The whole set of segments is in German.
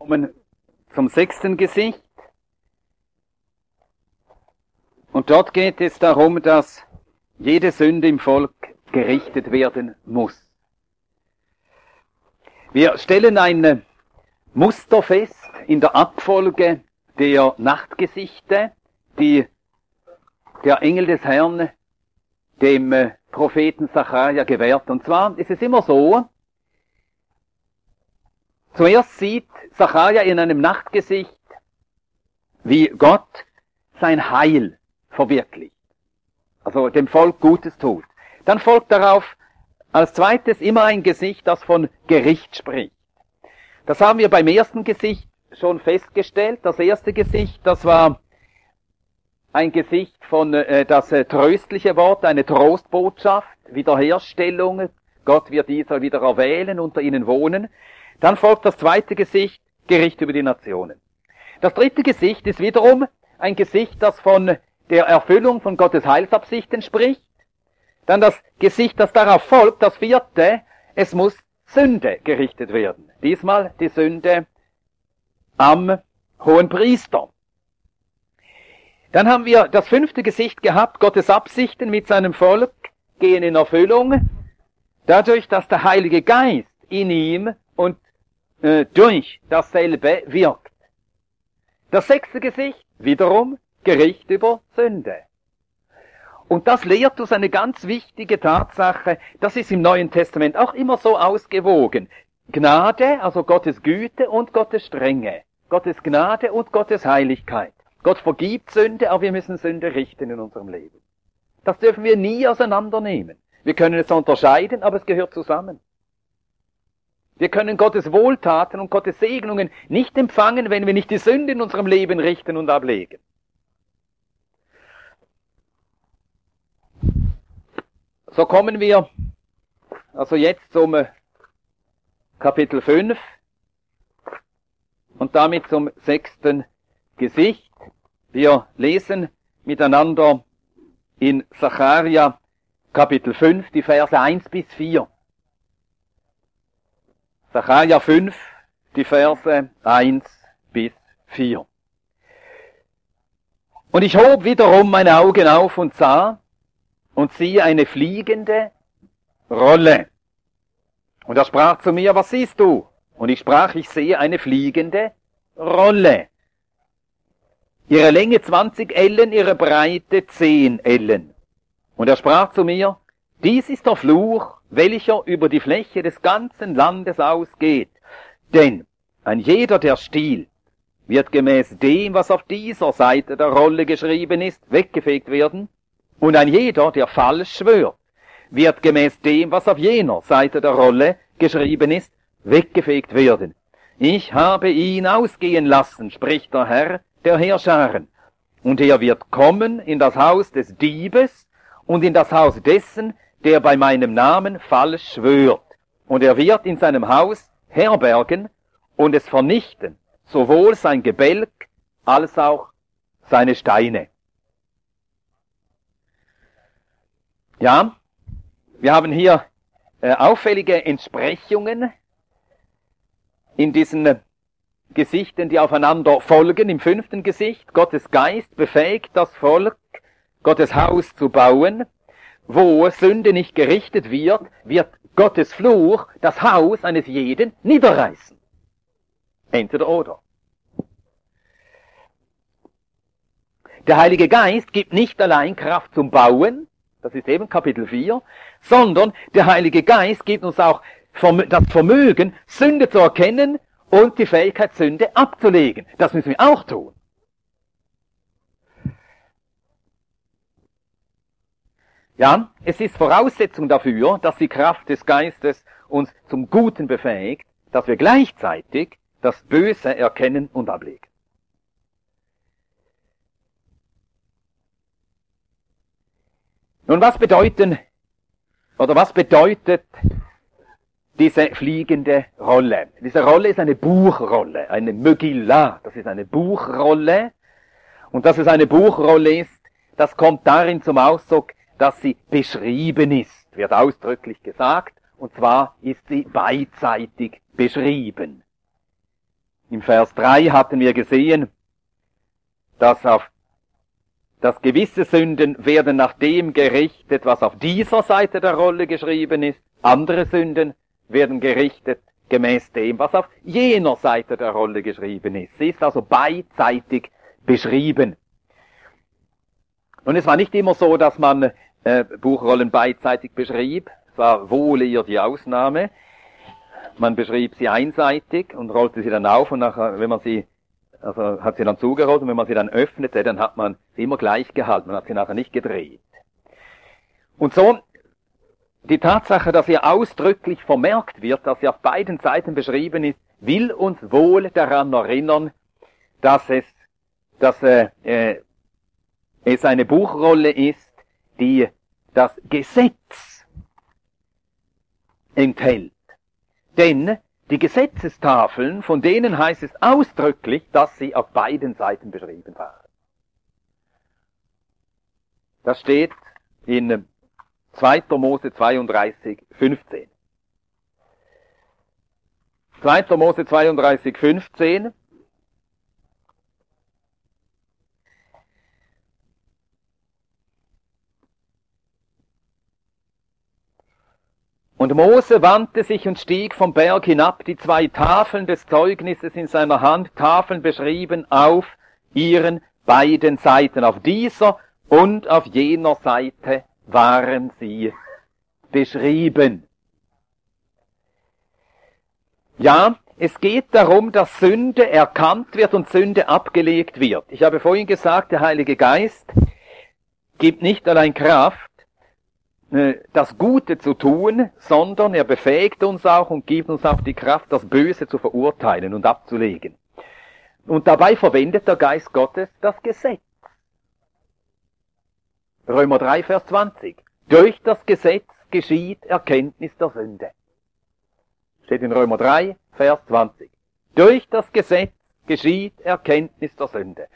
kommen zum 6. Gesicht. Und dort geht es darum, dass jede Sünde im Volk gerichtet werden muss. Wir stellen ein Muster fest in der Abfolge der Nachtgesichte, die der Engel des Herrn dem Propheten Sacharja gewährt. Und zwar ist es immer so, zuerst sieht Sacharja in einem Nachtgesicht, wie Gott sein Heil verwirklicht, also dem Volk Gutes tut. Dann folgt darauf als zweites immer ein Gesicht, das von Gericht spricht. Das haben wir beim ersten Gesicht schon festgestellt. Das erste Gesicht, das war ein Gesicht von das tröstliche Wort, eine Trostbotschaft, Wiederherstellung. Gott wird Israel wieder erwählen, unter ihnen wohnen. Dann folgt das zweite Gesicht, Gericht über die Nationen. Das dritte Gesicht ist wiederum ein Gesicht, das von der Erfüllung von Gottes Heilsabsichten spricht. Dann das Gesicht, das darauf folgt, das vierte, es muss Sünde gerichtet werden. Diesmal die Sünde am Hohenpriester. Dann haben wir das fünfte Gesicht gehabt, Gottes Absichten mit seinem Volk gehen in Erfüllung, dadurch, dass der Heilige Geist in ihm und durch dasselbe wirkt. Das sechste Gesicht, wiederum, Gericht über Sünde. Und das lehrt uns eine ganz wichtige Tatsache, das ist im Neuen Testament auch immer so ausgewogen. Gnade, also Gottes Güte und Gottes Strenge. Gottes Gnade und Gottes Heiligkeit. Gott vergibt Sünde, aber wir müssen Sünde richten in unserem Leben. Das dürfen wir nie auseinandernehmen. Wir können es unterscheiden, aber es gehört zusammen. Wir können Gottes Wohltaten und Gottes Segnungen nicht empfangen, wenn wir nicht die Sünde in unserem Leben richten und ablegen. So kommen wir also jetzt zum Kapitel 5 und damit zum 6. Gesicht. Wir lesen miteinander in Sacharja Kapitel 5 die Verse 1 bis 4. Sacharja 5, die Verse 1 bis 4. Und ich hob wiederum meine Augen auf und sah, und siehe eine fliegende Rolle. Und er sprach zu mir, was siehst du? Und ich sprach, ich sehe eine fliegende Rolle. Ihre Länge 20 Ellen, ihre Breite 10 Ellen. Und er sprach zu mir, dies ist der Fluch, welcher über die Fläche des ganzen Landes ausgeht. Denn ein jeder, der stiehlt, wird gemäß dem, was auf dieser Seite der Rolle geschrieben ist, weggefegt werden. Und ein jeder, der falsch schwört, wird gemäß dem, was auf jener Seite der Rolle geschrieben ist, weggefegt werden. Ich habe ihn ausgehen lassen, spricht der Herr der Heerscharen. Und er wird kommen in das Haus des Diebes und in das Haus dessen, der bei meinem Namen falsch schwört. Und er wird in seinem Haus herbergen und es vernichten, sowohl sein Gebälk als auch seine Steine. Ja, wir haben hier auffällige Entsprechungen in diesen Gesichten, die aufeinander folgen. Im 5. Gesicht, Gottes Geist befähigt das Volk, Gottes Haus zu bauen. Wo Sünde nicht gerichtet wird, wird Gottes Fluch das Haus eines jeden niederreißen. Entweder oder. Der Heilige Geist gibt nicht allein Kraft zum Bauen, das ist eben Kapitel 4, sondern der Heilige Geist gibt uns auch das Vermögen, Sünde zu erkennen und die Fähigkeit, Sünde abzulegen. Das müssen wir auch tun. Ja, es ist Voraussetzung dafür, dass die Kraft des Geistes uns zum Guten befähigt, dass wir gleichzeitig das Böse erkennen und ablegen. Nun, was bedeutet diese fliegende Rolle? Diese Rolle ist eine Buchrolle, eine Megillah, das ist eine Buchrolle. Und dass es eine Buchrolle ist, das kommt darin zum Ausdruck, dass sie beschrieben ist, wird ausdrücklich gesagt, und zwar ist sie beidseitig beschrieben. Im Vers 3 hatten wir gesehen, dass gewisse Sünden werden nach dem gerichtet, was auf dieser Seite der Rolle geschrieben ist. Andere Sünden werden gerichtet gemäß dem, was auf jener Seite der Rolle geschrieben ist. Sie ist also beidseitig beschrieben. Und es war nicht immer so, dass man Buchrollen beidseitig beschrieb. Es war wohl eher die Ausnahme. Man beschrieb sie einseitig und rollte sie dann auf und nachher, wenn man sie, also hat sie dann zugerollt und wenn man sie dann öffnete, dann hat man sie immer gleich gehalten. Man hat sie nachher nicht gedreht. Und so, die Tatsache, dass hier ausdrücklich vermerkt wird, dass sie auf beiden Seiten beschrieben ist, will uns wohl daran erinnern, dass es eine Buchrolle ist, die das Gesetz enthält. Denn die Gesetzestafeln, von denen heißt es ausdrücklich, dass sie auf beiden Seiten beschrieben waren. Das steht in 2. Mose 32, 15. 2. Mose 32, 15. Und Mose wandte sich und stieg vom Berg hinab, die 2 Tafeln des Zeugnisses in seiner Hand, Tafeln beschrieben auf ihren beiden Seiten. Auf dieser und auf jener Seite waren sie beschrieben. Ja, es geht darum, dass Sünde erkannt wird und Sünde abgelegt wird. Ich habe vorhin gesagt, der Heilige Geist gibt nicht allein Kraft, das Gute zu tun, sondern er befähigt uns auch und gibt uns auch die Kraft, das Böse zu verurteilen und abzulegen. Und dabei verwendet der Geist Gottes das Gesetz. Römer 3, Vers 20. Durch das Gesetz geschieht Erkenntnis der Sünde. Steht in Römer 3, Vers 20. Durch das Gesetz geschieht Erkenntnis der Sünde.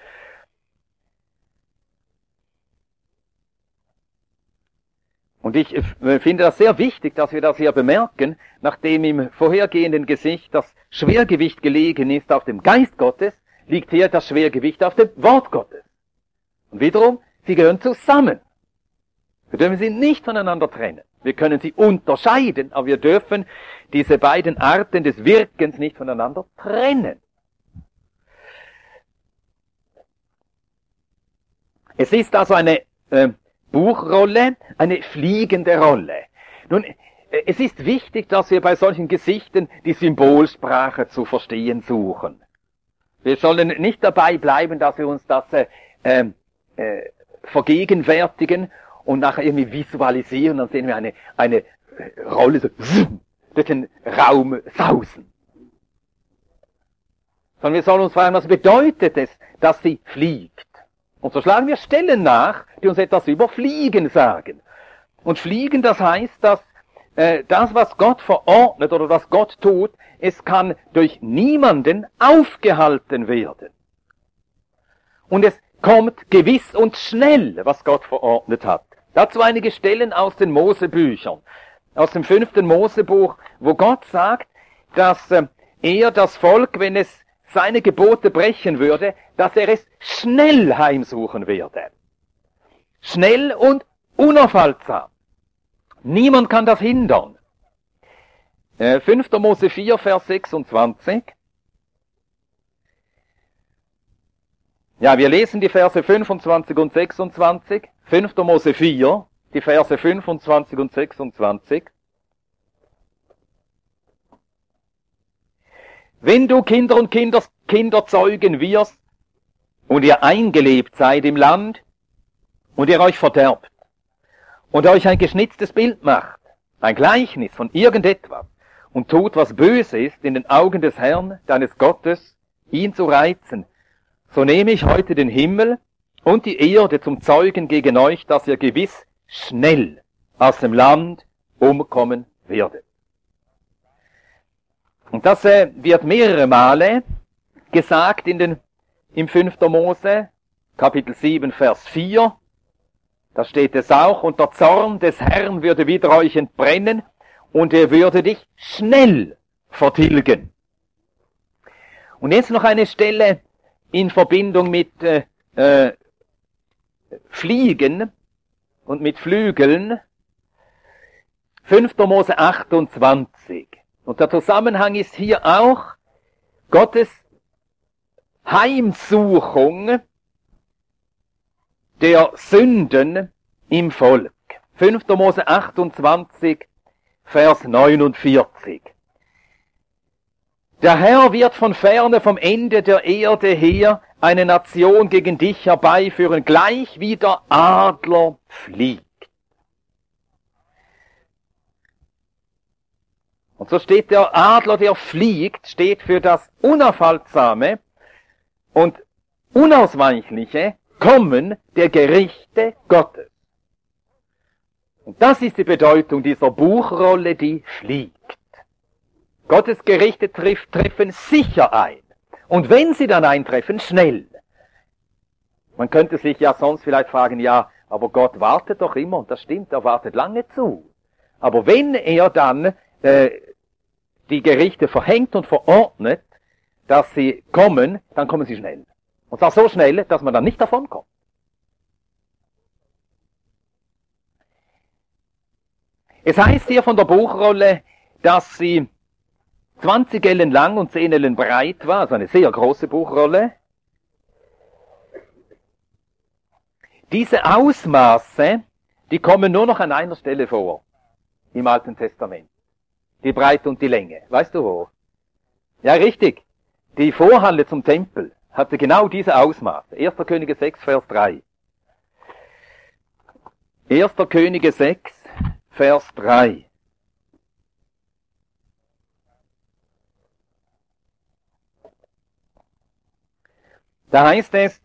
Und ich finde das sehr wichtig, dass wir das hier bemerken, nachdem im vorhergehenden Gesicht das Schwergewicht gelegen ist auf dem Geist Gottes, liegt hier das Schwergewicht auf dem Wort Gottes. Und wiederum, sie gehören zusammen. Wir dürfen sie nicht voneinander trennen. Wir können sie unterscheiden, aber wir dürfen diese beiden Arten des Wirkens nicht voneinander trennen. Es ist also eine Buchrolle, eine fliegende Rolle. Nun, es ist wichtig, dass wir bei solchen Gesichten die Symbolsprache zu verstehen suchen. Wir sollen nicht dabei bleiben, dass wir uns das vergegenwärtigen und nachher irgendwie visualisieren, dann sehen wir eine Rolle so durch den Raum sausen. Sondern wir sollen uns fragen, was bedeutet es, dass sie fliegt? Und so schlagen wir Stellen nach, die uns etwas über Fliegen sagen. Und Fliegen, das heißt, dass das, was Gott verordnet oder was Gott tut, es kann durch niemanden aufgehalten werden. Und es kommt gewiss und schnell, was Gott verordnet hat. Dazu einige Stellen aus den Mosebüchern. Aus dem 5. Mosebuch, wo Gott sagt, dass er das Volk, wenn es seine Gebote brechen würde, dass er es schnell heimsuchen werde. Schnell und unaufhaltsam. Niemand kann das hindern. 5. Mose 4, Vers 26. Ja, wir lesen die Verse 25 und 26. 5. Mose 4, die Verse 25 und 26. Wenn du Kinder und Kinder zeugen wirst und ihr eingelebt seid im Land und ihr euch verderbt und euch ein geschnitztes Bild macht, ein Gleichnis von irgendetwas und tut, was böse ist in den Augen des Herrn, deines Gottes, ihn zu reizen, so nehme ich heute den Himmel und die Erde zum Zeugen gegen euch, dass ihr gewiss schnell aus dem Land umkommen werdet. Und das wird mehrere Male gesagt im 5. Mose, Kapitel 7, Vers 4. Da steht es auch, und der Zorn des Herrn würde wider euch entbrennen, und er würde dich schnell vertilgen. Und jetzt noch eine Stelle in Verbindung mit Fliegen und mit Flügeln. 5. Mose 28. Und der Zusammenhang ist hier auch Gottes Heimsuchung der Sünden im Volk. 5. Mose 28, Vers 49. Der Herr wird von ferne vom Ende der Erde her eine Nation gegen dich herbeiführen, gleich wie der Adler fliegt. Und so steht der Adler, der fliegt, steht für das unaufhaltsame und unausweichliche Kommen der Gerichte Gottes. Und das ist die Bedeutung dieser Buchrolle, die fliegt. Gottes Gerichte treffen sicher ein. Und wenn sie dann eintreffen, schnell. Man könnte sich ja sonst vielleicht fragen, ja, aber Gott wartet doch immer, und das stimmt, er wartet lange zu. Aber wenn er dann die Gerichte verhängt und verordnet, dass sie kommen, dann kommen sie schnell. Und zwar so schnell, dass man dann nicht davonkommt. Es heißt hier von der Buchrolle, dass sie 20 Ellen lang und 10 Ellen breit war, also eine sehr große Buchrolle. Diese Ausmaße, die kommen nur noch an einer Stelle vor, im Alten Testament. Die Breite und die Länge. Weißt du wo? Ja, richtig. Die Vorhalle zum Tempel hatte genau diese Ausmaße. 1. Könige 6, Vers 3. 1. Könige 6, Vers 3. Da heißt es,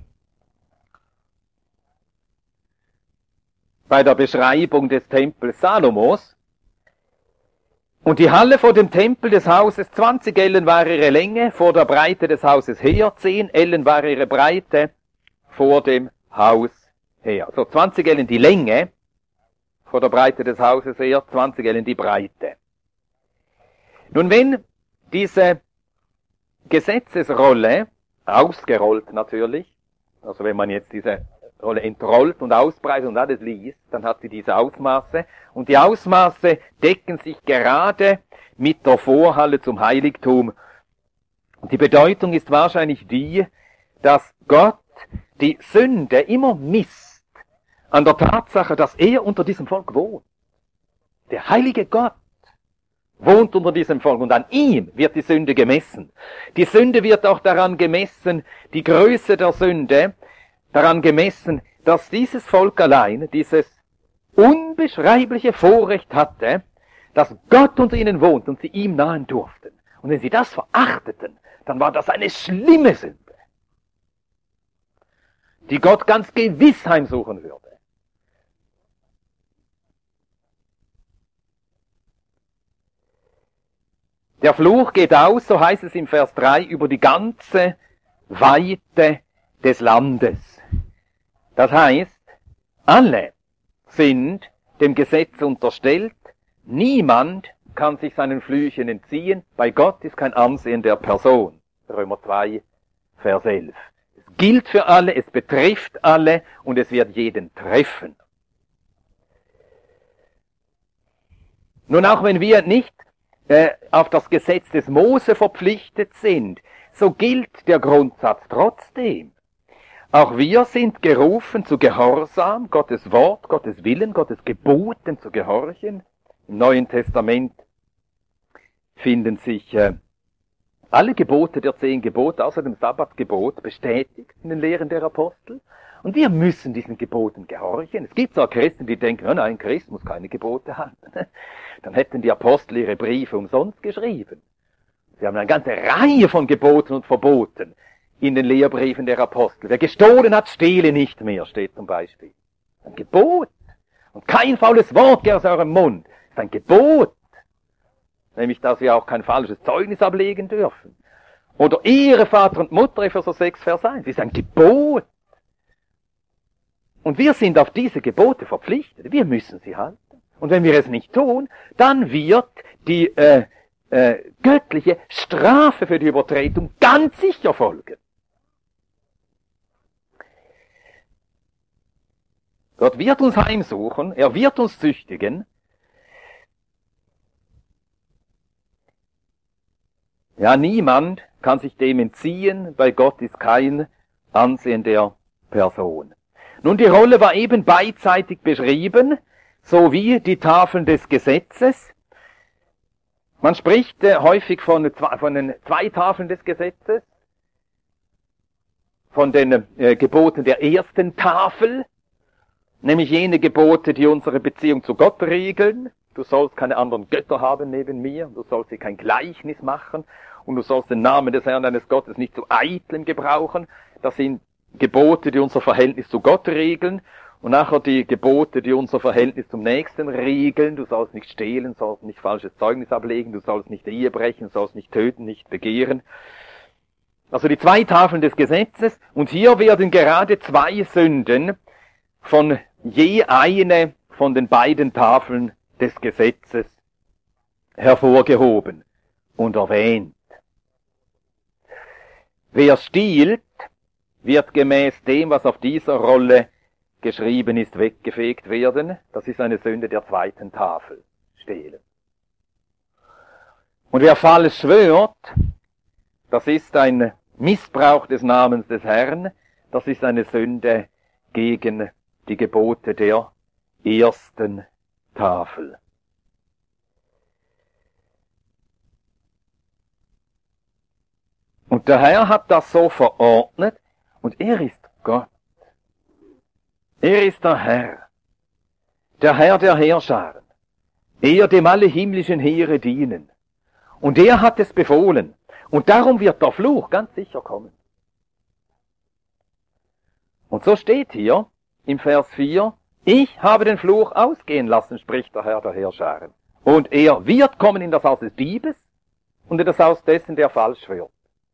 bei der Beschreibung des Tempels Salomos, und die Halle vor dem Tempel des Hauses, 20 Ellen war ihre Länge, vor der Breite des Hauses her, 10 Ellen war ihre Breite vor dem Haus her. So 20 Ellen die Länge, vor der Breite des Hauses her, 20 Ellen die Breite. Nun, wenn diese Gesetzesrolle, ausgerollt natürlich, also wenn man jetzt diese Rolle entrollt und ausbreitet und alles liest, dann hat sie diese Ausmaße. Und die Ausmaße decken sich gerade mit der Vorhalle zum Heiligtum. Und die Bedeutung ist wahrscheinlich die, dass Gott die Sünde immer misst an der Tatsache, dass er unter diesem Volk wohnt. Der heilige Gott wohnt unter diesem Volk und an ihm wird die Sünde gemessen. Die Sünde wird auch daran gemessen, die Größe der Sünde, daran gemessen, dass dieses Volk allein dieses unbeschreibliche Vorrecht hatte, dass Gott unter ihnen wohnt und sie ihm nahen durften. Und wenn sie das verachteten, dann war das eine schlimme Sünde, die Gott ganz gewiss heimsuchen würde. Der Fluch geht aus, so heißt es im Vers 3, über die ganze Weite des Landes. Das heißt, alle sind dem Gesetz unterstellt, niemand kann sich seinen Flüchen entziehen, bei Gott ist kein Ansehen der Person. Römer 2, Vers 11. Es gilt für alle, es betrifft alle und es wird jeden treffen. Nun, auch wenn wir nicht auf das Gesetz des Mose verpflichtet sind, so gilt der Grundsatz trotzdem. Auch wir sind gerufen zu Gehorsam, Gottes Wort, Gottes Willen, Gottes Geboten zu gehorchen. Im Neuen Testament finden sich alle Gebote der 10 Gebote, außer dem Sabbatgebot, bestätigt in den Lehren der Apostel. Und wir müssen diesen Geboten gehorchen. Es gibt zwar Christen, die denken, oh nein, Christ muss keine Gebote halten. Dann hätten die Apostel ihre Briefe umsonst geschrieben. Sie haben eine ganze Reihe von Geboten und Verboten in den Lehrbriefen der Apostel. Wer gestohlen hat, stehle nicht mehr, steht zum Beispiel. Ein Gebot. Und kein faules Wort geht aus eurem Mund. Das ist ein Gebot. Nämlich, dass wir auch kein falsches Zeugnis ablegen dürfen. Oder Ehre Vater und Mutter, Epheser 6, Vers 1. Das ist ein Gebot. Und wir sind auf diese Gebote verpflichtet. Wir müssen sie halten. Und wenn wir es nicht tun, dann wird die göttliche Strafe für die Übertretung ganz sicher folgen. Gott wird uns heimsuchen, er wird uns züchtigen. Ja, niemand kann sich dem entziehen, bei Gott ist kein Ansehen der Person. Nun, die Rolle war eben beidseitig beschrieben, so wie die Tafeln des Gesetzes. Man spricht häufig von den zwei Tafeln des Gesetzes, von den Geboten der ersten Tafel, nämlich jene Gebote, die unsere Beziehung zu Gott regeln. Du sollst keine anderen Götter haben neben mir, du sollst dir kein Gleichnis machen und du sollst den Namen des Herrn deines Gottes nicht zu eitlem gebrauchen. Das sind Gebote, die unser Verhältnis zu Gott regeln. Und nachher die Gebote, die unser Verhältnis zum Nächsten regeln. Du sollst nicht stehlen, sollst nicht falsches Zeugnis ablegen, du sollst nicht Ehe brechen, sollst nicht töten, nicht begehren. Also die zwei Tafeln des Gesetzes. Und hier werden gerade zwei Sünden von je eine von den beiden Tafeln des Gesetzes hervorgehoben und erwähnt. Wer stiehlt, wird gemäß dem, was auf dieser Rolle geschrieben ist, weggefegt werden. Das ist eine Sünde der zweiten Tafel, stehlen. Und wer falsch schwört, das ist ein Missbrauch des Namens des Herrn, das ist eine Sünde gegen die Gebote der ersten Tafel. Und der Herr hat das so verordnet, und er ist Gott. Er ist der Herr der Heerscharen, er, dem alle himmlischen Heere dienen. Und er hat es befohlen, und darum wird der Fluch ganz sicher kommen. Und so steht hier im Vers 4, ich habe den Fluch ausgehen lassen, spricht der Herr der Heerscharen. Und er wird kommen in das Haus des Diebes und in das Haus dessen, der falsch schwört.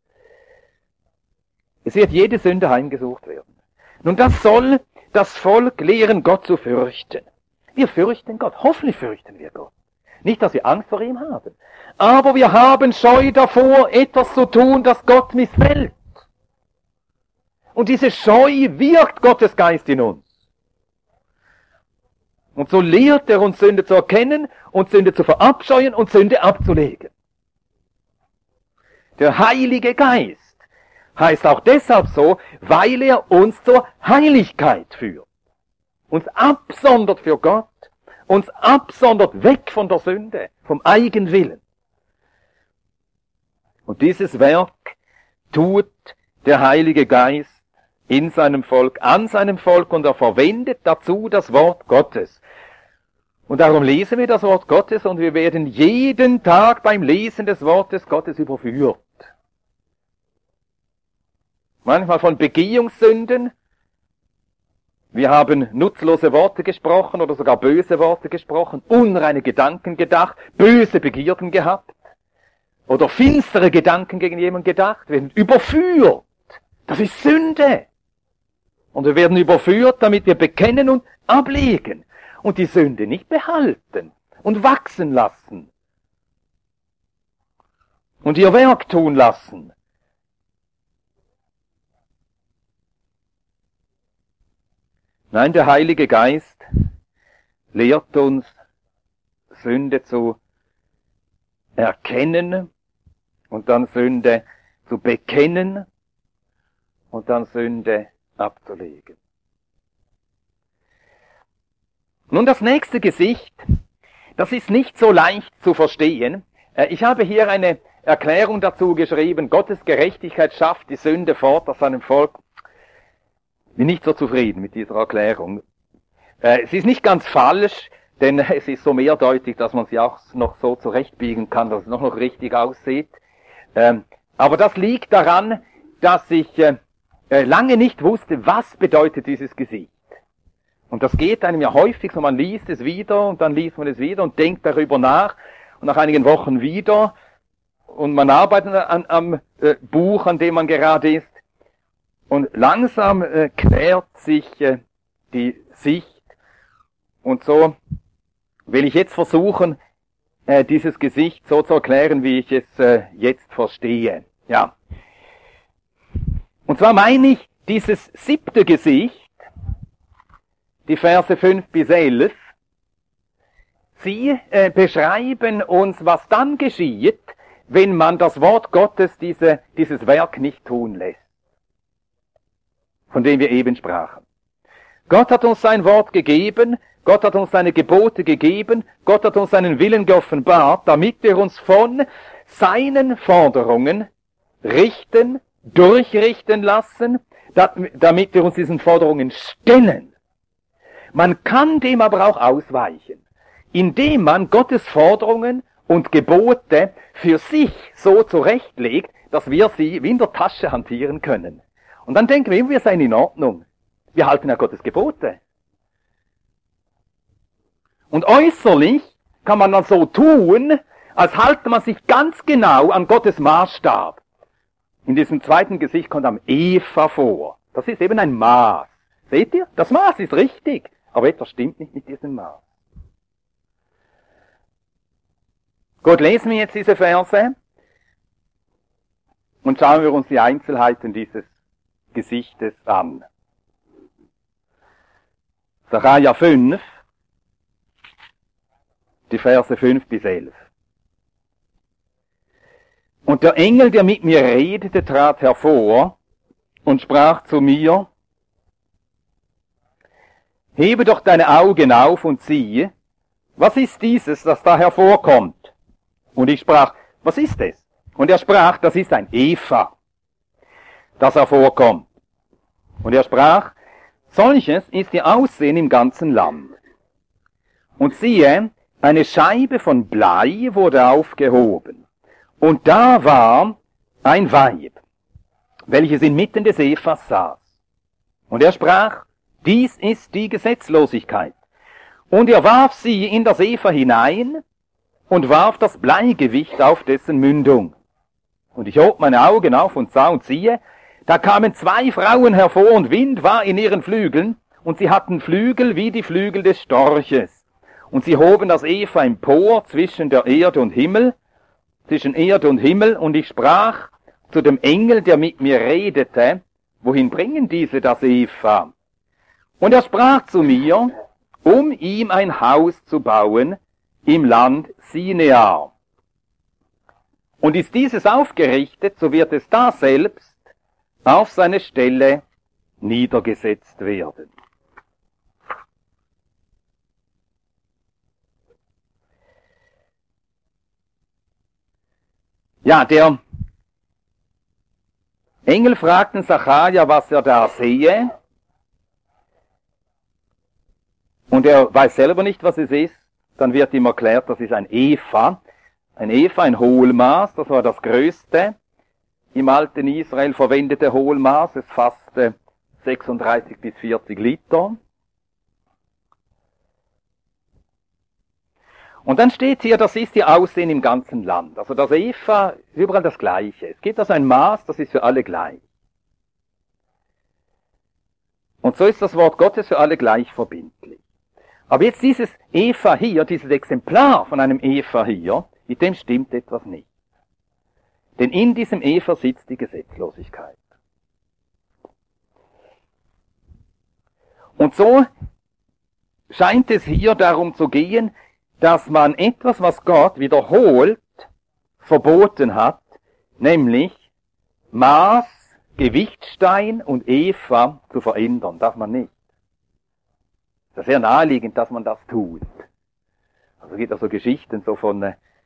Es wird jede Sünde heimgesucht werden. Nun, das soll das Volk lehren, Gott zu fürchten. Wir fürchten Gott. Hoffentlich fürchten wir Gott. Nicht, dass wir Angst vor ihm haben. Aber wir haben Scheu davor, etwas zu tun, das Gott missfällt. Und diese Scheu wirkt Gottes Geist in uns. Und so lehrt er uns, Sünde zu erkennen und Sünde zu verabscheuen und Sünde abzulegen. Der Heilige Geist heißt auch deshalb so, weil er uns zur Heiligkeit führt. Uns absondert für Gott, uns absondert weg von der Sünde, vom Eigenwillen. Und dieses Werk tut der Heilige Geist in seinem Volk, an seinem Volk, und er verwendet dazu das Wort Gottes. Und darum lesen wir das Wort Gottes und wir werden jeden Tag beim Lesen des Wortes Gottes überführt. Manchmal von Begehungssünden. Wir haben nutzlose Worte gesprochen oder sogar böse Worte gesprochen, unreine Gedanken gedacht, böse Begierden gehabt oder finstere Gedanken gegen jemanden gedacht. Wir werden überführt. Das ist Sünde. Und wir werden überführt, damit wir bekennen und ablegen und die Sünde nicht behalten und wachsen lassen und ihr Werk tun lassen. Nein, der Heilige Geist lehrt uns, Sünde zu erkennen und dann Sünde zu bekennen und dann Sünde abzulegen. Nun, das nächste Gesicht, das ist nicht so leicht zu verstehen. Ich habe hier eine Erklärung dazu geschrieben, Gottes Gerechtigkeit schafft die Sünde fort aus seinem Volk. Ich bin nicht so zufrieden mit dieser Erklärung. Es ist nicht ganz falsch, denn es ist so mehrdeutig, dass man sie auch noch so zurechtbiegen kann, dass es noch richtig aussieht. Aber das liegt daran, dass ich lange nicht wusste, was bedeutet dieses Gesicht. Und das geht einem ja häufig so, man liest es wieder und dann liest man es wieder und denkt darüber nach und nach einigen Wochen wieder und man arbeitet am Buch, an dem man gerade ist. Und langsam klärt sich die Sicht. Und so will ich jetzt versuchen, dieses Gesicht so zu erklären, wie ich es jetzt verstehe. Ja. Und zwar meine ich dieses 7. Gesicht, die Verse 5 bis 11, sie beschreiben uns, was dann geschieht, wenn man das Wort Gottes dieses Werk nicht tun lässt, von dem wir eben sprachen. Gott hat uns sein Wort gegeben, Gott hat uns seine Gebote gegeben, Gott hat uns seinen Willen geoffenbart, damit wir uns von seinen Forderungen richten, durchrichten lassen, damit wir uns diesen Forderungen stellen. Man kann dem aber auch ausweichen, indem man Gottes Forderungen und Gebote für sich so zurechtlegt, dass wir sie wie in der Tasche hantieren können. Und dann denken wir seien in Ordnung. Wir halten ja Gottes Gebote. Und äußerlich kann man dann so tun, als halte man sich ganz genau an Gottes Maßstab. In diesem 2. Gesicht kommt am Eva vor. Das ist eben ein Maß. Seht ihr? Das Maß ist richtig, aber etwas stimmt nicht mit diesem Maß. Gut, lesen wir jetzt diese Verse und schauen wir uns die Einzelheiten dieses Gesichtes an. Sacharja 5, die Verse 5 bis 11. Und der Engel, der mit mir redete, trat hervor und sprach zu mir, hebe doch deine Augen auf und siehe, was ist dieses, das da hervorkommt? Und ich sprach, was ist es? Und er sprach, das ist ein Eva, das hervorkommt. Und er sprach, solches ist ihr Aussehen im ganzen Land. Und siehe, eine Scheibe von Blei wurde aufgehoben. Und da war ein Weib, welches inmitten des Evas saß. Und er sprach, dies ist die Gesetzlosigkeit. Und er warf sie in das Eva hinein und warf das Bleigewicht auf dessen Mündung. Und ich hob meine Augen auf und sah und siehe, da kamen 2 Frauen hervor und Wind war in ihren Flügeln und sie hatten Flügel wie die Flügel des Storches. Und sie hoben das Eva empor zwischen der Erde und Himmel, zwischen Erde und Himmel, und ich sprach zu dem Engel, der mit mir redete, wohin bringen diese das Eva? Und er sprach zu mir, um ihm ein Haus zu bauen im Land Sinear. Und ist dieses aufgerichtet, so wird es da selbst auf seine Stelle niedergesetzt werden. Ja, der Engel fragten Sacharja, was er da sehe. Und er weiß selber nicht, was es ist. Dann wird ihm erklärt, das ist ein Eva. Ein Eva, ein Hohlmaß, das war das größte im alten Israel verwendete Hohlmaß. Es fasste 36 bis 40 Liter. Und dann steht hier, das ist ihr Aussehen im ganzen Land. Also das Eva ist überall das Gleiche. Es gibt also ein Maß, das ist für alle gleich. Und so ist das Wort Gottes für alle gleich verbindlich. Aber jetzt dieses Eva hier, dieses Exemplar von einem Eva hier, mit dem stimmt etwas nicht. Denn in diesem Eva sitzt die Gesetzlosigkeit. Und so scheint es hier darum zu gehen, dass man etwas, was Gott wiederholt verboten hat, nämlich Maß, Gewichtstein und Eva zu verändern, darf man nicht. Es ist sehr naheliegend, dass man das tut. Also es gibt also Geschichten so von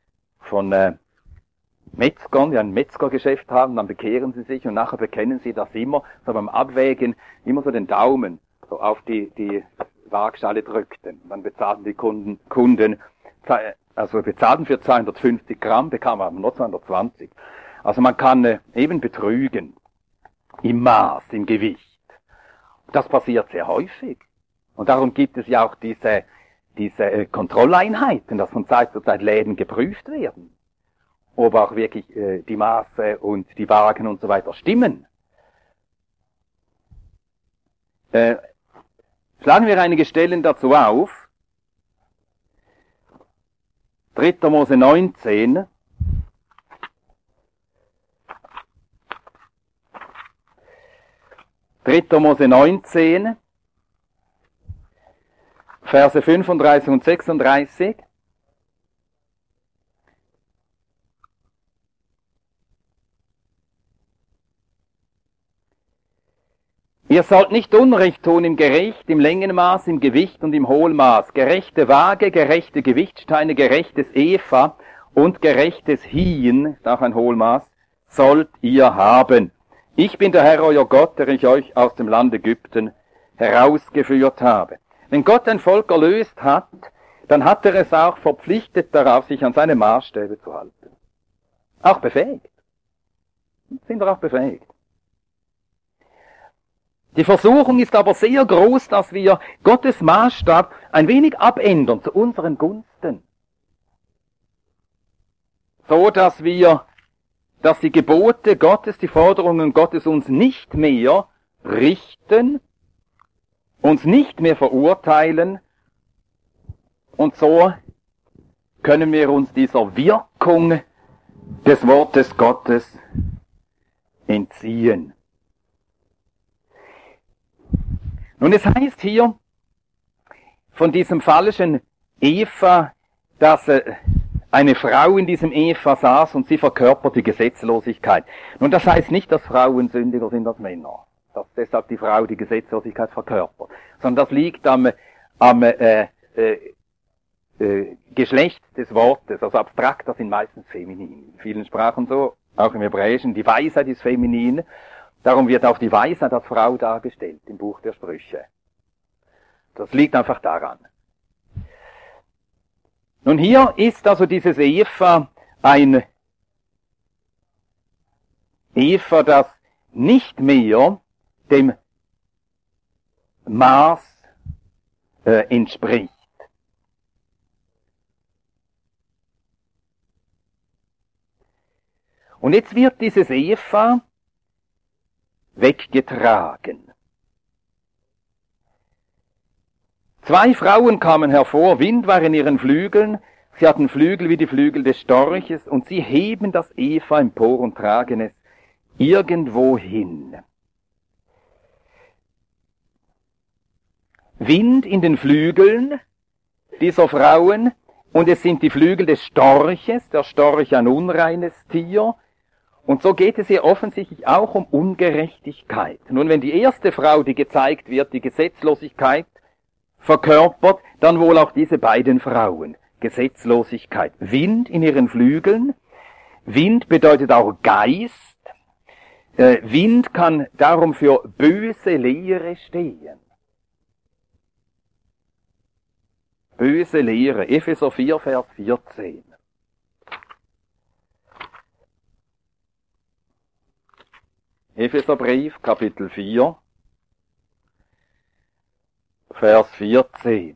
Metzgern, die ein Metzgergeschäft haben, dann bekehren sie sich und nachher bekennen sie das immer, so beim Abwägen, immer so den Daumen so auf die Waagschale drückten. Dann bezahlten die Kunden, also bezahlten für 250 Gramm, bekamen aber nur 220. Also man kann eben betrügen im Maß, im Gewicht. Das passiert sehr häufig. Und darum gibt es ja auch diese Kontrolleinheiten, dass von Zeit zu Zeit Läden geprüft werden, ob auch wirklich die Maße und die Wagen und so weiter stimmen. Schlagen wir einige Stellen dazu auf. 3. Mose 19. Mose 19, Verse 35 und 36. Ihr sollt nicht Unrecht tun im Gericht, im Längenmaß, im Gewicht und im Hohlmaß. Gerechte Waage, gerechte Gewichtsteine, gerechtes Epha und gerechtes Hin, ist auch ein Hohlmaß, sollt ihr haben. Ich bin der Herr, euer Gott, der ich euch aus dem Land Ägypten herausgeführt habe. Wenn Gott ein Volk erlöst hat, dann hat er es auch verpflichtet darauf, sich an seine Maßstäbe zu halten. Auch befähigt. Sind wir auch befähigt. Die Versuchung ist aber sehr groß, dass wir Gottes Maßstab ein wenig abändern zu unseren Gunsten. So, dass die Gebote Gottes, die Forderungen Gottes uns nicht mehr richten, uns nicht mehr verurteilen, und so können wir uns dieser Wirkung des Wortes Gottes entziehen. Nun, es heißt hier von diesem falschen Eva, dass eine Frau in diesem Eva saß und sie verkörperte Gesetzlosigkeit. Nun, das heißt nicht, dass Frauen sündiger sind als Männer, dass deshalb die Frau die Gesetzlosigkeit verkörpert, sondern das liegt am Geschlecht des Wortes, also abstrakt, das sind meistens feminin. In vielen Sprachen so, auch im Hebräischen, die Weisheit ist feminin. Darum wird auch die Weisheit als Frau dargestellt im Buch der Sprüche. Das liegt einfach daran. Nun, hier ist also dieses Eva ein Eva, das nicht mehr dem Maß entspricht. Und jetzt wird dieses Eva weggetragen. 2 Frauen kamen hervor, Wind war in ihren Flügeln, sie hatten Flügel wie die Flügel des Storches, und sie heben das Eva empor und tragen es irgendwo hin. Wind in den Flügeln dieser Frauen, und es sind die Flügel des Storches, der Storch ein unreines Tier. Und so geht es hier offensichtlich auch um Ungerechtigkeit. Nun, wenn die erste Frau, die gezeigt wird, die Gesetzlosigkeit verkörpert, dann wohl auch diese beiden Frauen. Gesetzlosigkeit. Wind in ihren Flügeln. Wind bedeutet auch Geist. Wind kann darum für böse Lehre stehen. Böse Lehre. Epheser 4, Vers 14. Epheserbrief, Kapitel 4, Vers 14.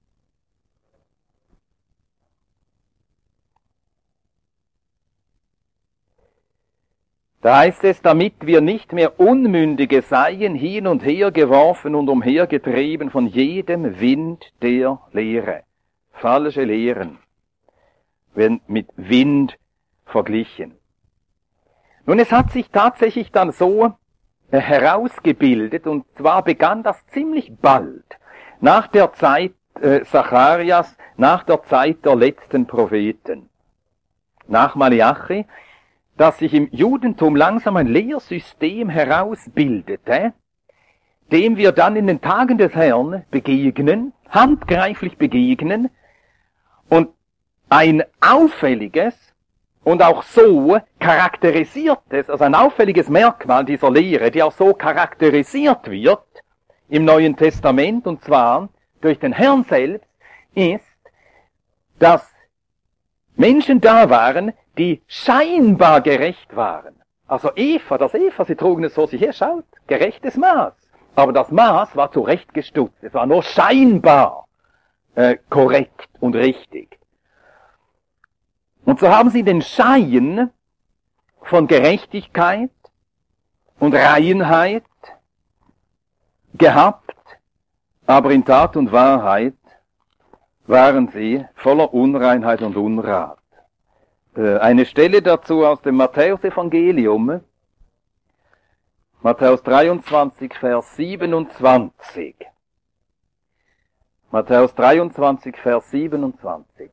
Da heißt es, damit wir nicht mehr Unmündige seien, hin und her geworfen und umhergetrieben von jedem Wind der Lehre. Falsche Lehren werden mit Wind verglichen. Nun, es hat sich tatsächlich dann so herausgebildet, und zwar begann das ziemlich bald, nach der Zeit Zacharias, nach der Zeit der letzten Propheten, nach Malachi, dass sich im Judentum langsam ein Lehrsystem herausbildete, dem wir dann in den Tagen des Herrn begegnen, handgreiflich begegnen, und ein auffälliges und auch so charakterisiertes, also ein auffälliges Merkmal dieser Lehre, die auch so charakterisiert wird im Neuen Testament, und zwar durch den Herrn selbst, ist, dass Menschen da waren, die scheinbar gerecht waren. Also das Eva, sie trugen es vor sich her, schaut, gerechtes Maß. Aber das Maß war zurechtgestutzt, es war nur scheinbar korrekt und richtig. Und so haben sie den Schein von Gerechtigkeit und Reinheit gehabt, aber in Tat und Wahrheit waren sie voller Unreinheit und Unrat. Eine Stelle dazu aus dem Matthäusevangelium, Matthäus 23, Vers 27. Matthäus 23, Vers 27.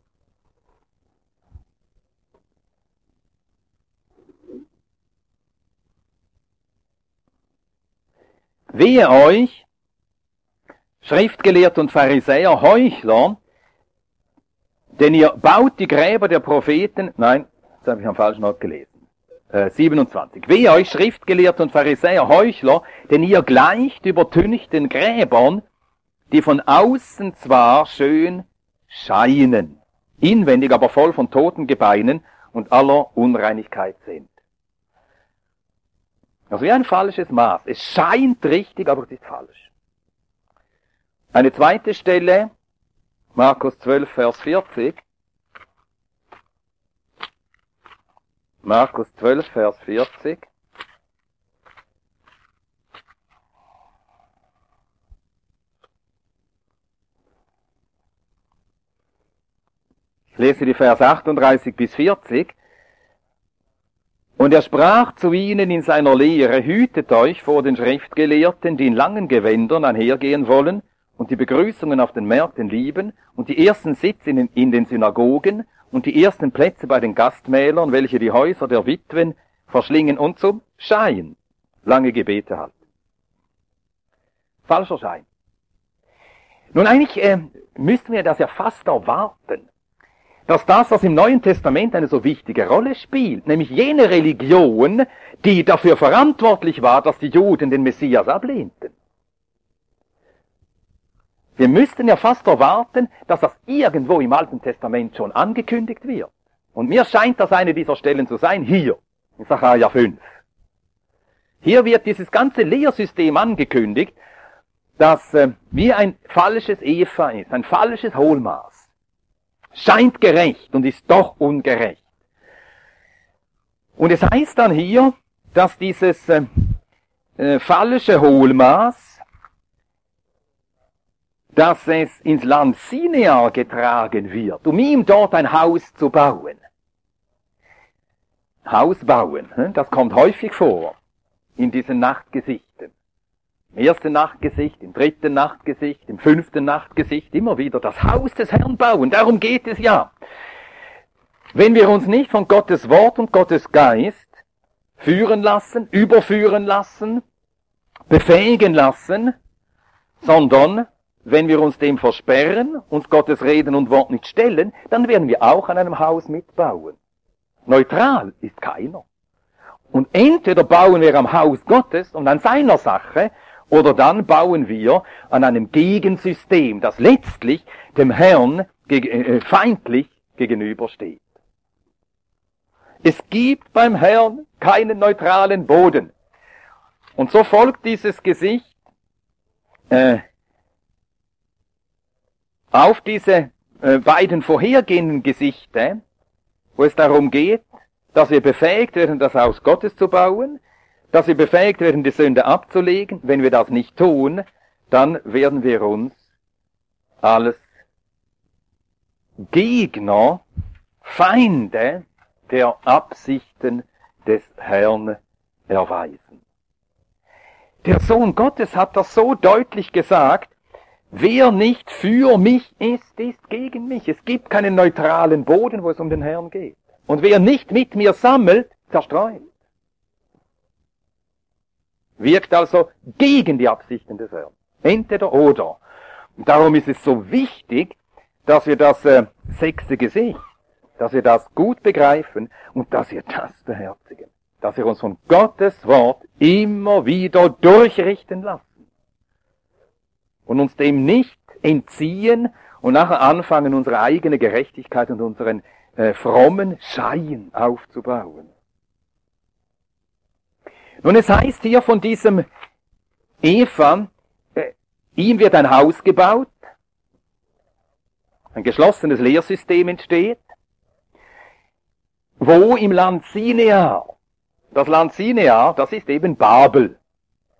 Wehe euch, Schriftgelehrte und Pharisäer, Heuchler, denn ihr baut die Gräber der Propheten, nein, das habe ich am falschen Ort gelesen, 27. Wehe euch, Schriftgelehrte und Pharisäer, Heuchler, denn ihr gleicht übertünchten Gräbern, die von außen zwar schön scheinen, inwendig aber voll von toten Gebeinen und aller Unreinigkeit sind. Also wie ein falsches Maß. Es scheint richtig, aber es ist falsch. Eine zweite Stelle, Markus 12, Vers 40. Markus 12, Vers 40. Ich lese die Vers 38 bis 40. Und er sprach zu ihnen in seiner Lehre, hütet euch vor den Schriftgelehrten, die in langen Gewändern einhergehen wollen und die Begrüßungen auf den Märkten lieben und die ersten Sitze in den Synagogen und die ersten Plätze bei den Gastmählern, welche die Häuser der Witwen verschlingen und zum Schein lange Gebete halten. Falscher Schein. Nun eigentlich müssten wir das ja fast erwarten, dass das, was im Neuen Testament eine so wichtige Rolle spielt, nämlich jene Religion, die dafür verantwortlich war, dass die Juden den Messias ablehnten. Wir müssten ja fast erwarten, dass das irgendwo im Alten Testament schon angekündigt wird. Und mir scheint das eine dieser Stellen zu sein, hier, in Sacharja 5. Hier wird dieses ganze Lehrsystem angekündigt, das wie ein falsches Eva ist, ein falsches Hohlmaß. Scheint gerecht und ist doch ungerecht. Und es heißt dann hier, dass dieses falsche Hohlmaß, dass es ins Land Sinear getragen wird, um ihm dort ein Haus zu bauen. Haus bauen, das kommt häufig vor in diesen Nachtgesichten. Im ersten Nachtgesicht, im dritten Nachtgesicht, im fünften Nachtgesicht, immer wieder das Haus des Herrn bauen. Darum geht es ja. Wenn wir uns nicht von Gottes Wort und Gottes Geist führen lassen, überführen lassen, befähigen lassen, sondern wenn wir uns dem versperren, uns Gottes Reden und Wort nicht stellen, dann werden wir auch an einem Haus mitbauen. Neutral ist keiner. Und entweder bauen wir am Haus Gottes und an seiner Sache, oder dann bauen wir an einem Gegensystem, das letztlich dem Herrn feindlich gegenübersteht. Es gibt beim Herrn keinen neutralen Boden. Und so folgt dieses Gesicht auf diese beiden vorhergehenden Gesichter, wo es darum geht, dass wir befähigt werden, das Haus Gottes zu bauen, dass wir befähigt werden, die Sünde abzulegen. Wenn wir das nicht tun, dann werden wir uns als Gegner, Feinde der Absichten des Herrn erweisen. Der Sohn Gottes hat das so deutlich gesagt, wer nicht für mich ist, ist gegen mich. Es gibt keinen neutralen Boden, wo es um den Herrn geht. Und wer nicht mit mir sammelt, zerstreut. Wirkt also gegen die Absichten des Herrn. Entweder oder. Und darum ist es so wichtig, dass wir das sechste Gesicht, dass wir das gut begreifen und dass wir das beherzigen. Dass wir uns von Gottes Wort immer wieder durchrichten lassen. Und uns dem nicht entziehen und nachher anfangen, unsere eigene Gerechtigkeit und unseren frommen Schein aufzubauen. Nun, es heißt hier von diesem Eva, ihm wird ein Haus gebaut, ein geschlossenes Lehrsystem entsteht, wo im Land Sinear, das Land Sinear, das ist eben Babel.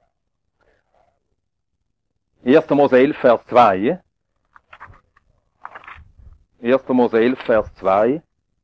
1. Mose 11, Vers 2. 1. Mose 11, Vers 2.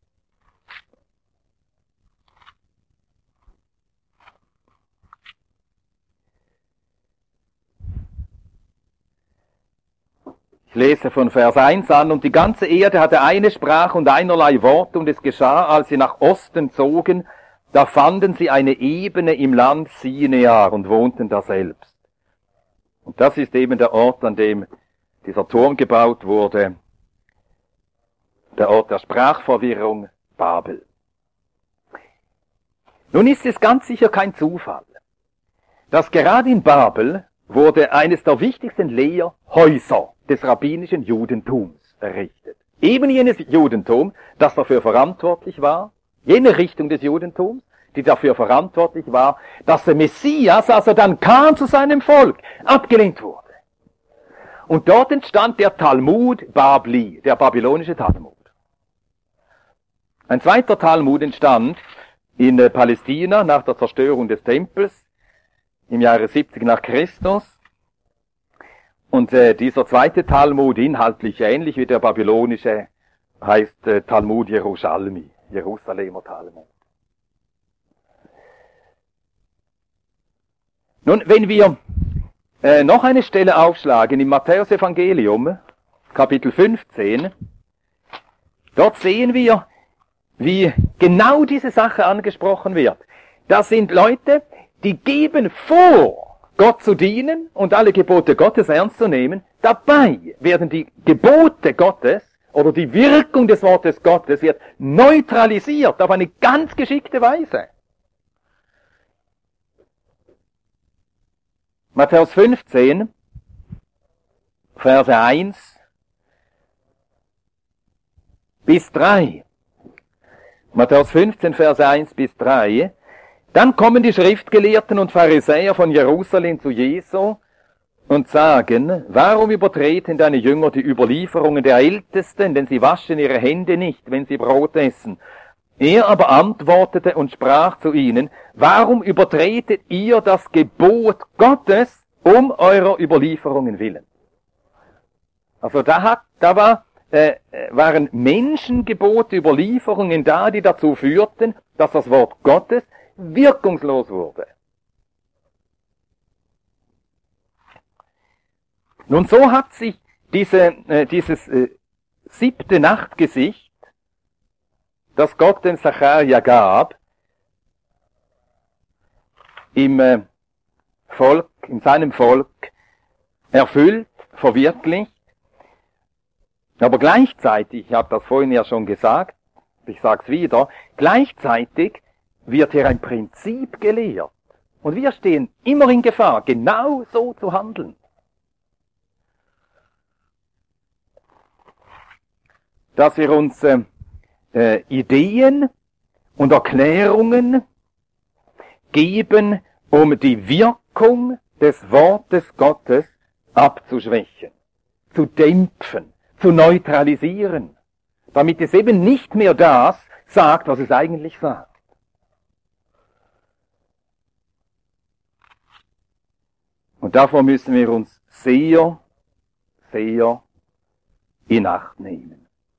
Ich lese von Vers 1 an. Und die ganze Erde hatte eine Sprache und einerlei Wort, und es geschah, als sie nach Osten zogen, da fanden sie eine Ebene im Land Sinear und wohnten daselbst. Und das ist eben der Ort, an dem dieser Turm gebaut wurde, der Ort der Sprachverwirrung, Babel. Nun ist es ganz sicher kein Zufall, dass gerade in Babel wurde eines der wichtigsten Lehrhäuser des rabbinischen Judentums errichtet. Eben jenes Judentum, das dafür verantwortlich war, jene Richtung des Judentums, die dafür verantwortlich war, dass der Messias, als er dann kam zu seinem Volk, abgelehnt wurde. Und dort entstand der Talmud Babli, der babylonische Talmud. Ein zweiter Talmud entstand in Palästina nach der Zerstörung des Tempels im Jahre 70 nach Christus. Und dieser zweite Talmud, inhaltlich ähnlich wie der babylonische, heißt Talmud Jerusalmi, Jerusalemer Talmud. Nun, wenn wir noch eine Stelle aufschlagen im Matthäus-Evangelium, Kapitel 15, dort sehen wir, wie genau diese Sache angesprochen wird. Das sind Leute, die geben vor, Gott zu dienen und alle Gebote Gottes ernst zu nehmen. Dabei werden die Gebote Gottes oder die Wirkung des Wortes Gottes wird neutralisiert auf eine ganz geschickte Weise. Matthäus 15, Verse 1 bis 3. Matthäus 15, Verse 1 bis 3. Dann kommen die Schriftgelehrten und Pharisäer von Jerusalem zu Jesu und sagen, warum übertreten deine Jünger die Überlieferungen der Ältesten, denn sie waschen ihre Hände nicht, wenn sie Brot essen. Er aber antwortete und sprach zu ihnen, warum übertretet ihr das Gebot Gottes um eurer Überlieferungen willen? Also waren Menschengebote, Überlieferungen da, die dazu führten, dass das Wort Gottes wirkungslos wurde. Nun, so hat sich dieses 7. Nachtgesicht, das Gott dem Sacharja gab, in seinem Volk erfüllt, verwirklicht. Aber gleichzeitig, ich habe das vorhin ja schon gesagt, ich sage es wieder, gleichzeitig wird hier ein Prinzip gelehrt. Und wir stehen immer in Gefahr, genau so zu handeln. Dass wir uns Ideen und Erklärungen geben, um die Wirkung des Wortes Gottes abzuschwächen, zu dämpfen, zu neutralisieren, damit es eben nicht mehr das sagt, was es eigentlich sagt. Und davor müssen wir uns sehr, sehr in Acht nehmen.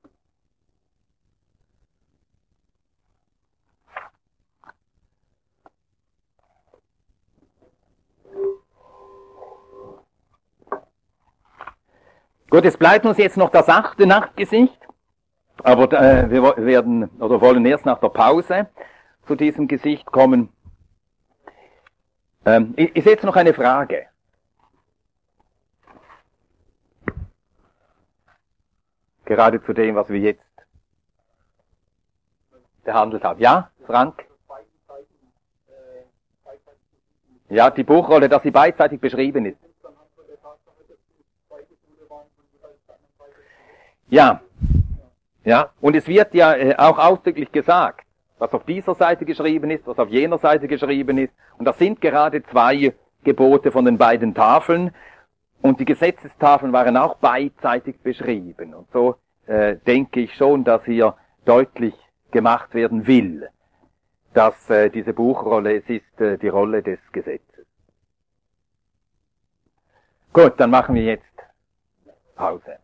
Gut, es bleibt uns jetzt noch das 8. Nachtgesicht, aber wir werden oder wollen erst nach der Pause zu diesem Gesicht kommen. Ist jetzt noch eine Frage. Gerade zu dem, was wir jetzt behandelt haben. Ja, Frank? Ja, die Buchrolle, dass sie beidseitig beschrieben ist. Ja, ja, und es wird ja auch ausdrücklich gesagt, was auf dieser Seite geschrieben ist, was auf jener Seite geschrieben ist. Und das sind gerade 2 Gebote von den beiden Tafeln. Und die Gesetzestafeln waren auch beidseitig beschrieben. Und so denke ich schon, dass hier deutlich gemacht werden will, dass diese Buchrolle, es ist die Rolle des Gesetzes. Gut, dann machen wir jetzt Pause.